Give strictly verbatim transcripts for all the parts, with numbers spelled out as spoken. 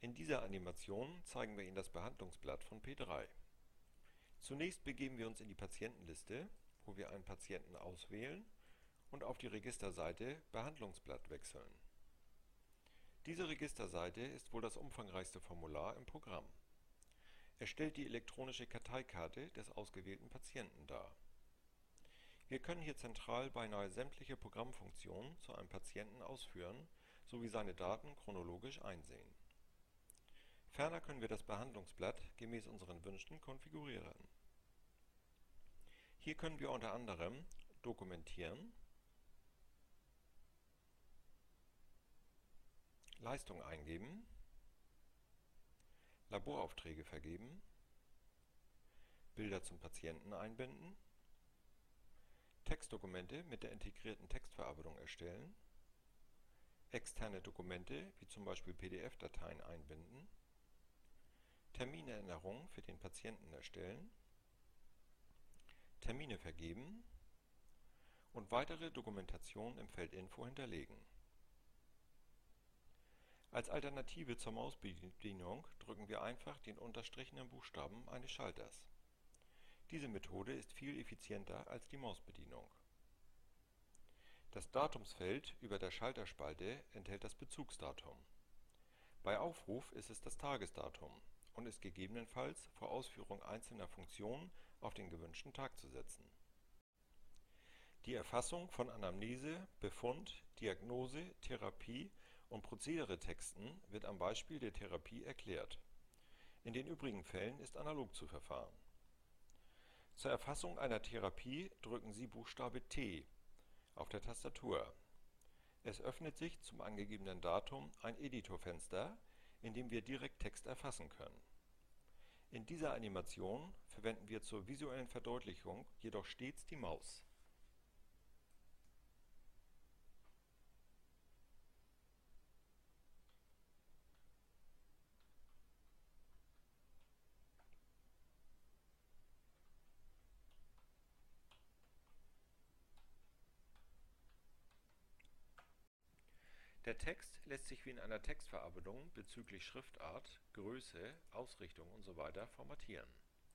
In dieser Animation zeigen wir Ihnen das Behandlungsblatt von P drei. Zunächst begeben wir uns in die Patientenliste, wo wir einen Patienten auswählen und auf die Registerseite Behandlungsblatt wechseln. Diese Registerseite ist wohl das umfangreichste Formular im Programm. Es stellt die elektronische Karteikarte des ausgewählten Patienten dar. Wir können hier zentral beinahe sämtliche Programmfunktionen zu einem Patienten ausführen sowie seine Daten chronologisch einsehen. Ferner können wir das Behandlungsblatt gemäß unseren Wünschen konfigurieren. Hier können wir unter anderem dokumentieren, Leistung eingeben, Laboraufträge vergeben, Bilder zum Patienten einbinden, Textdokumente mit der integrierten Textverarbeitung erstellen, externe Dokumente wie zum Beispiel P D F-Dateien einbinden, Terminerinnerungen für den Patienten erstellen, Termine vergeben und weitere Dokumentation im Feld Info hinterlegen. Als Alternative zur Mausbedienung drücken wir einfach den unterstrichenen Buchstaben eines Schalters. Diese Methode ist viel effizienter als die Mausbedienung. Das Datumsfeld über der Schalterspalte enthält das Bezugsdatum. Bei Aufruf ist es das Tagesdatum und ist gegebenenfalls vor Ausführung einzelner Funktionen auf den gewünschten Tag zu setzen. Die Erfassung von Anamnese, Befund, Diagnose, Therapie und Prozederetexten wird am Beispiel der Therapie erklärt. In den übrigen Fällen ist analog zu verfahren. Zur Erfassung einer Therapie drücken Sie Buchstabe T auf der Tastatur. Es öffnet sich zum angegebenen Datum ein Editorfenster, in dem wir direkt Text erfassen können. In dieser Animation verwenden wir zur visuellen Verdeutlichung jedoch stets die Maus. Der Text lässt sich wie in einer Textverarbeitung bezüglich Schriftart, Größe, Ausrichtung usw. formatieren.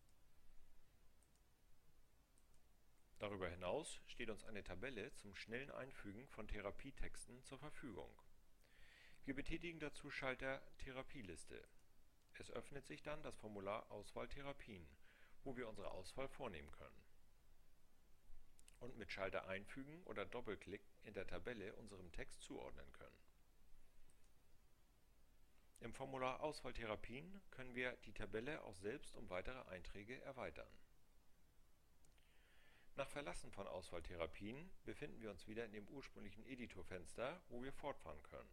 Darüber hinaus steht uns eine Tabelle zum schnellen Einfügen von Therapietexten zur Verfügung. Wir betätigen dazu Schalter Therapieliste. Es öffnet sich dann das Formular Auswahl Therapien, wo wir unsere Auswahl vornehmen können. Und mit Schalter Einfügen oder Doppelklick in der Tabelle unserem Text zuordnen können. Im Formular Auswahl Therapien können wir die Tabelle auch selbst um weitere Einträge erweitern. Nach Verlassen von Auswahl Therapien befinden wir uns wieder in dem ursprünglichen Editorfenster, wo wir fortfahren können.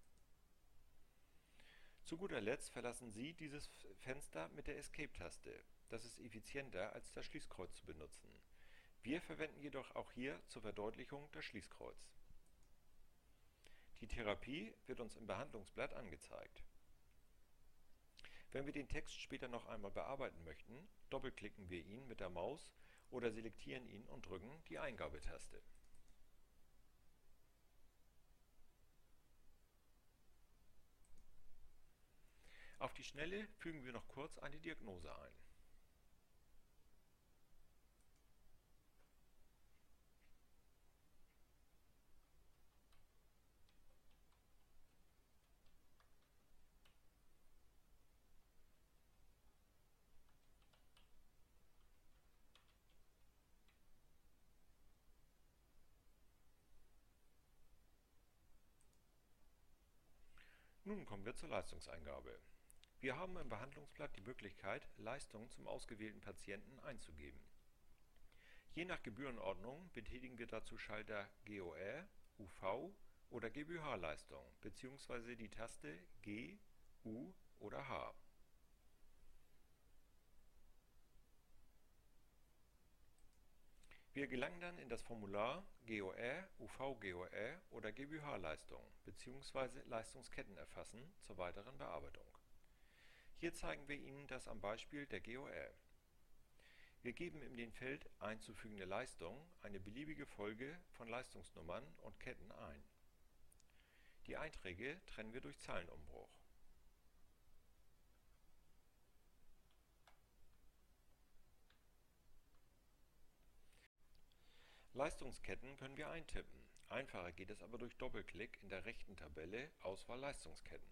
Zu guter Letzt verlassen Sie dieses Fenster mit der Escape-Taste. Das ist effizienter als das Schließkreuz zu benutzen. Wir verwenden jedoch auch hier zur Verdeutlichung das Schließkreuz. Die Therapie wird uns im Behandlungsblatt angezeigt. Wenn wir den Text später noch einmal bearbeiten möchten, doppelklicken wir ihn mit der Maus oder selektieren ihn und drücken die Eingabetaste. Auf die Schnelle fügen wir noch kurz eine Diagnose ein. Nun kommen wir zur Leistungseingabe. Wir haben im Behandlungsblatt die Möglichkeit, Leistungen zum ausgewählten Patienten einzugeben. Je nach Gebührenordnung betätigen wir dazu Schalter G O R, U V oder G B H-Leistung bzw. die Taste G, U oder H. Wir gelangen dann in das Formular G O R, U V G O R oder G B H-Leistung bzw. Leistungsketten erfassen zur weiteren Bearbeitung. Hier zeigen wir Ihnen das am Beispiel der G O R. Wir geben in dem Feld einzufügende Leistung eine beliebige Folge von Leistungsnummern und Ketten ein. Die Einträge trennen wir durch Zeilenumbruch. Leistungsketten können wir eintippen. Einfacher geht es aber durch Doppelklick in der rechten Tabelle Auswahl Leistungsketten.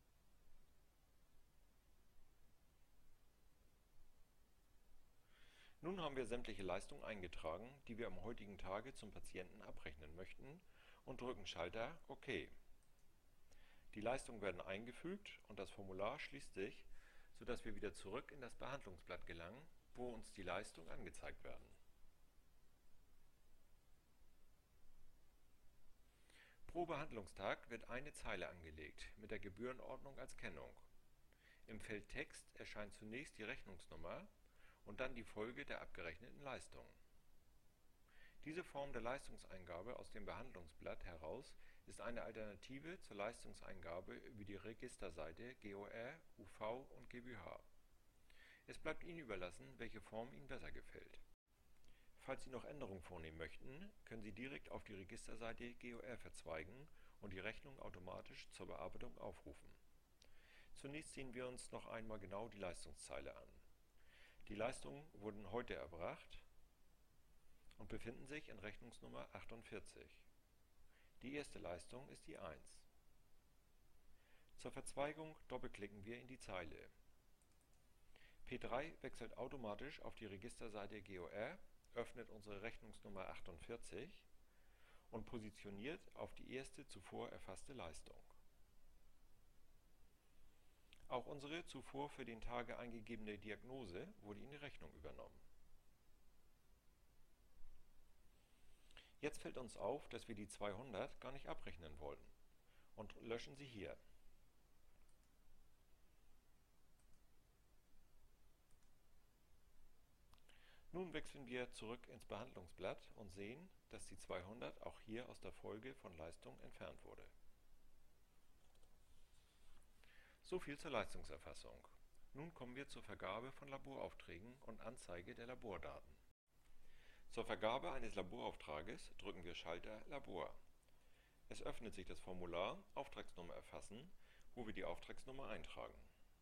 Nun haben wir sämtliche Leistungen eingetragen, die wir am heutigen Tage zum Patienten abrechnen möchten, und drücken Schalter OK. Die Leistungen werden eingefügt und das Formular schließt sich, sodass wir wieder zurück in das Behandlungsblatt gelangen, wo uns die Leistungen angezeigt werden. Pro Behandlungstag wird eine Zeile angelegt, mit der Gebührenordnung als Kennung. Im Feld Text erscheint zunächst die Rechnungsnummer und dann die Folge der abgerechneten Leistungen. Diese Form der Leistungseingabe aus dem Behandlungsblatt heraus ist eine Alternative zur Leistungseingabe über die Registerseite G O R, U V und G b H. Es bleibt Ihnen überlassen, welche Form Ihnen besser gefällt. Falls Sie noch Änderungen vornehmen möchten, können Sie direkt auf die Registerseite G O R verzweigen und die Rechnung automatisch zur Bearbeitung aufrufen. Zunächst sehen wir uns noch einmal genau die Leistungszeile an. Die Leistungen wurden heute erbracht und befinden sich in Rechnungsnummer achtundvierzig. Die erste Leistung ist die eins. Zur Verzweigung doppelklicken wir in die Zeile. P drei wechselt automatisch auf die Registerseite G O R, öffnet unsere Rechnungsnummer achtundvierzig und positioniert auf die erste zuvor erfasste Leistung. Auch unsere zuvor für den Tage eingegebene Diagnose wurde in die Rechnung übernommen. Jetzt fällt uns auf, dass wir die zweihundert gar nicht abrechnen wollen und löschen sie hier. Nun wechseln wir zurück ins Behandlungsblatt und sehen, dass die zweihundert auch hier aus der Folge von Leistung entfernt wurde. So viel zur Leistungserfassung. Nun kommen wir zur Vergabe von Laboraufträgen und Anzeige der Labordaten. Zur Vergabe eines Laborauftrages drücken wir Schalter Labor. Es öffnet sich das Formular Auftragsnummer erfassen, wo wir die Auftragsnummer eintragen.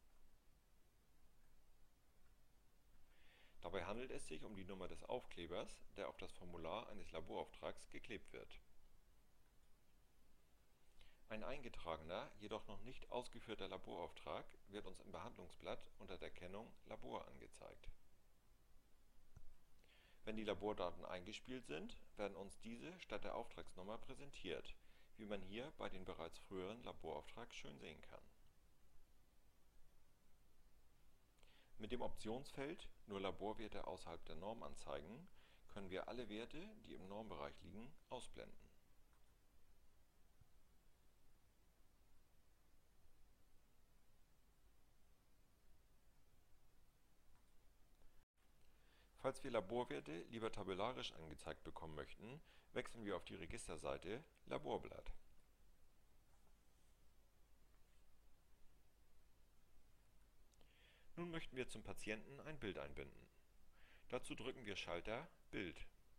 Dabei handelt es sich um die Nummer des Aufklebers, der auf das Formular eines Laborauftrags geklebt wird. Ein eingetragener, jedoch noch nicht ausgeführter Laborauftrag wird uns im Behandlungsblatt unter der Kennung Labor angezeigt. Wenn die Labordaten eingespielt sind, werden uns diese statt der Auftragsnummer präsentiert, wie man hier bei dem bereits früheren Laborauftrag schön sehen kann. Mit dem Optionsfeld Nur Laborwerte außerhalb der Norm anzeigen können wir alle Werte, die im Normbereich liegen, ausblenden. Falls wir Laborwerte lieber tabellarisch angezeigt bekommen möchten, wechseln wir auf die Registerseite Laborblatt. Nun möchten wir zum Patienten ein Bild einbinden. Dazu drücken wir Schalter Bild.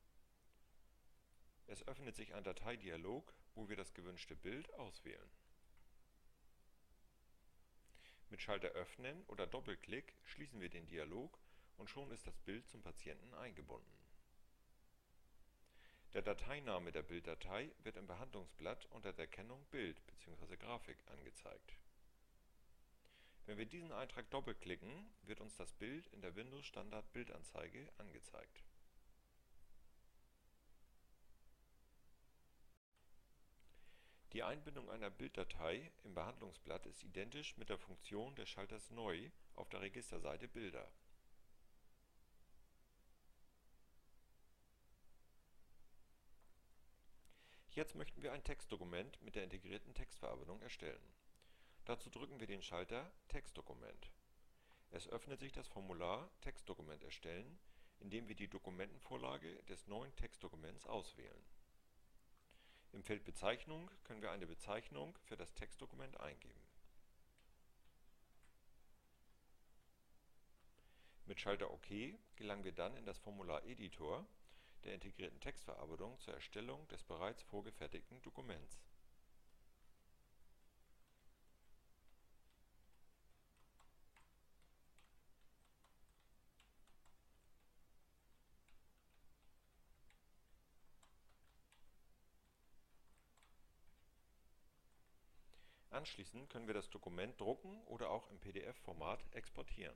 Es öffnet sich ein Dateidialog, wo wir das gewünschte Bild auswählen. Mit Schalter Öffnen oder Doppelklick schließen wir den Dialog und schon ist das Bild zum Patienten eingebunden. Der Dateiname der Bilddatei wird im Behandlungsblatt unter der Kennung Bild bzw. Grafik angezeigt. Wenn wir diesen Eintrag doppelklicken, wird uns das Bild in der Windows Standard Bildanzeige angezeigt. Die Einbindung einer Bilddatei im Behandlungsblatt ist identisch mit der Funktion des Schalters Neu auf der Registerseite Bilder. Jetzt möchten wir ein Textdokument mit der integrierten Textverarbeitung erstellen. Dazu drücken wir den Schalter Textdokument. Es öffnet sich das Formular Textdokument erstellen, indem wir die Dokumentenvorlage des neuen Textdokuments auswählen. Im Feld Bezeichnung können wir eine Bezeichnung für das Textdokument eingeben. Mit Schalter OK gelangen wir dann in das Formular Editor der integrierten Textverarbeitung zur Erstellung des bereits vorgefertigten Dokuments. Anschließend können wir das Dokument drucken oder auch im P D F-Format exportieren.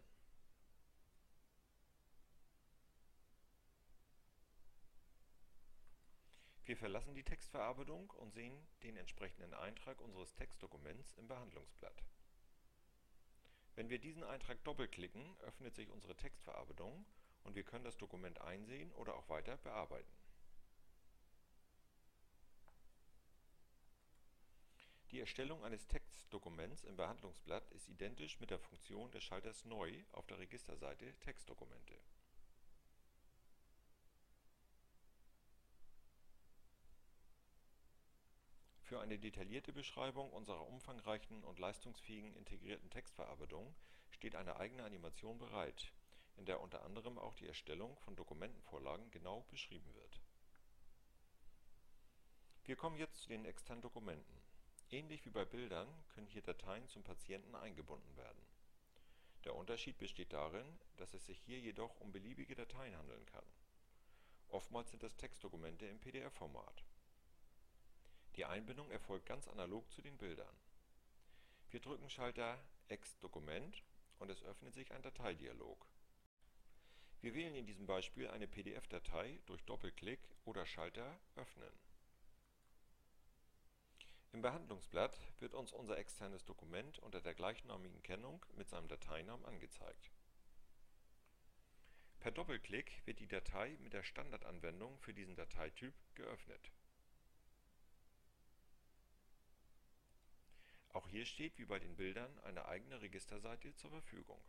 Wir verlassen die Textverarbeitung und sehen den entsprechenden Eintrag unseres Textdokuments im Behandlungsblatt. Wenn wir diesen Eintrag doppelklicken, öffnet sich unsere Textverarbeitung und wir können das Dokument einsehen oder auch weiter bearbeiten. Die Erstellung eines Textdokuments im Behandlungsblatt ist identisch mit der Funktion des Schalters Neu auf der Registerseite Textdokumente. Für eine detaillierte Beschreibung unserer umfangreichen und leistungsfähigen integrierten Textverarbeitung steht eine eigene Animation bereit, in der unter anderem auch die Erstellung von Dokumentenvorlagen genau beschrieben wird. Wir kommen jetzt zu den externen Dokumenten. Ähnlich wie bei Bildern können hier Dateien zum Patienten eingebunden werden. Der Unterschied besteht darin, dass es sich hier jedoch um beliebige Dateien handeln kann. Oftmals sind das Textdokumente im P D F-Format. Die Einbindung erfolgt ganz analog zu den Bildern. Wir drücken Schalter Ex-Dokument und es öffnet sich ein Dateidialog. Wir wählen in diesem Beispiel eine P D F-Datei durch Doppelklick oder Schalter Öffnen. Im Behandlungsblatt wird uns unser externes Dokument unter der gleichnamigen Kennung mit seinem Dateinamen angezeigt. Per Doppelklick wird die Datei mit der Standardanwendung für diesen Dateityp geöffnet. Auch hier steht wie bei den Bildern eine eigene Registerseite zur Verfügung,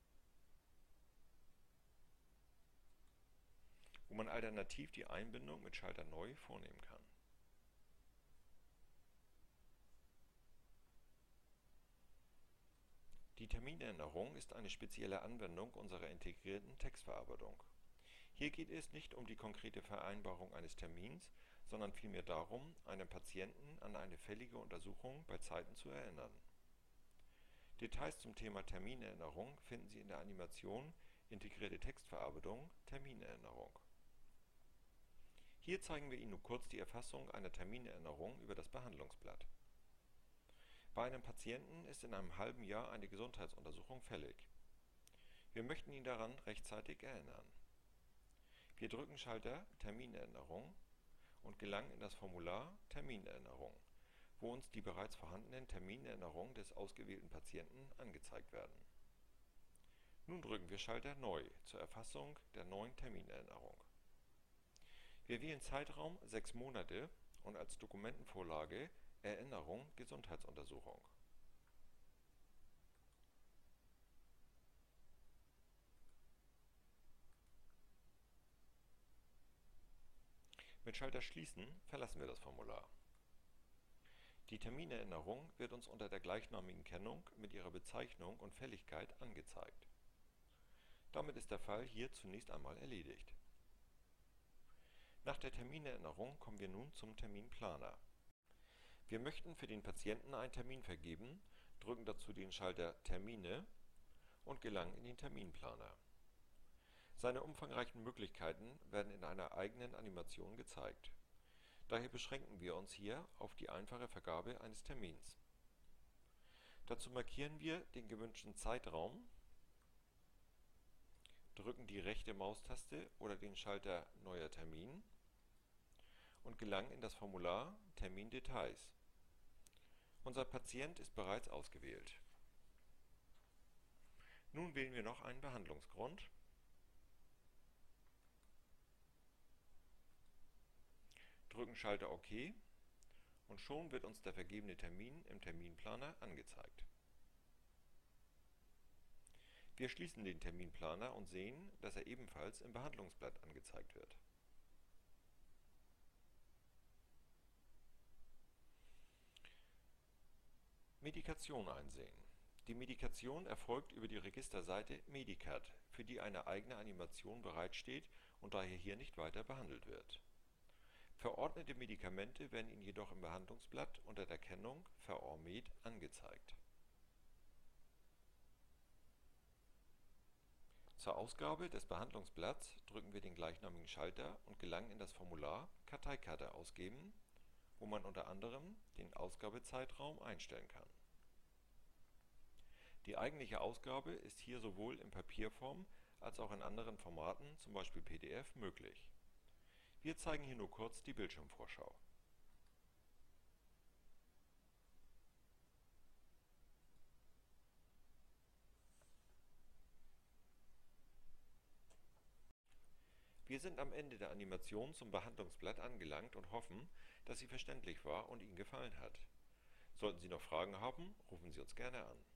wo man alternativ die Einbindung mit Schalter Neu vornehmen kann. Die Terminänderung ist eine spezielle Anwendung unserer integrierten Textverarbeitung. Hier geht es nicht um die konkrete Vereinbarung eines Termins, sondern vielmehr darum, einen Patienten an eine fällige Untersuchung bei Zeiten zu erinnern. Details zum Thema Terminerinnerung finden Sie in der Animation Integrierte Textverarbeitung Terminerinnerung. Hier zeigen wir Ihnen nur kurz die Erfassung einer Terminerinnerung über das Behandlungsblatt. Bei einem Patienten ist in einem halben Jahr eine Gesundheitsuntersuchung fällig. Wir möchten ihn daran rechtzeitig erinnern. Wir drücken Schalter Terminerinnerung und gelangen in das Formular Terminerinnerung, wo uns die bereits vorhandenen Terminerinnerungen des ausgewählten Patienten angezeigt werden. Nun drücken wir Schalter Neu zur Erfassung der neuen Terminerinnerung. Wir wählen Zeitraum sechs Monate und als Dokumentenvorlage Erinnerung Gesundheitsuntersuchung. Mit Schalter Schließen verlassen wir das Formular. Die Terminerinnerung wird uns unter der gleichnamigen Kennung mit ihrer Bezeichnung und Fälligkeit angezeigt. Damit ist der Fall hier zunächst einmal erledigt. Nach der Terminerinnerung kommen wir nun zum Terminplaner. Wir möchten für den Patienten einen Termin vergeben, drücken dazu den Schalter Termine und gelangen in den Terminplaner. Seine umfangreichen Möglichkeiten werden in einer eigenen Animation gezeigt. Daher beschränken wir uns hier auf die einfache Vergabe eines Termins. Dazu markieren wir den gewünschten Zeitraum, drücken die rechte Maustaste oder den Schalter Neuer Termin und gelangen in das Formular Termindetails. Unser Patient ist bereits ausgewählt. Nun wählen wir noch einen Behandlungsgrund, drücken Schalter OK und schon wird uns der vergebene Termin im Terminplaner angezeigt. Wir schließen den Terminplaner und sehen, dass er ebenfalls im Behandlungsblatt angezeigt wird. Medikation einsehen. Die Medikation erfolgt über die Registerseite Medicat, für die eine eigene Animation bereitsteht und daher hier nicht weiter behandelt wird. Verordnete Medikamente werden Ihnen jedoch im Behandlungsblatt unter der Kennung Verormed angezeigt. Zur Ausgabe des Behandlungsblatts drücken wir den gleichnamigen Schalter und gelangen in das Formular Karteikarte ausgeben, wo man unter anderem den Ausgabezeitraum einstellen kann. Die eigentliche Ausgabe ist hier sowohl in Papierform als auch in anderen Formaten, zum Beispiel P D F, möglich. Wir zeigen hier nur kurz die Bildschirmvorschau. Wir sind am Ende der Animation zum Behandlungsblatt angelangt und hoffen, dass sie verständlich war und Ihnen gefallen hat. Sollten Sie noch Fragen haben, rufen Sie uns gerne an.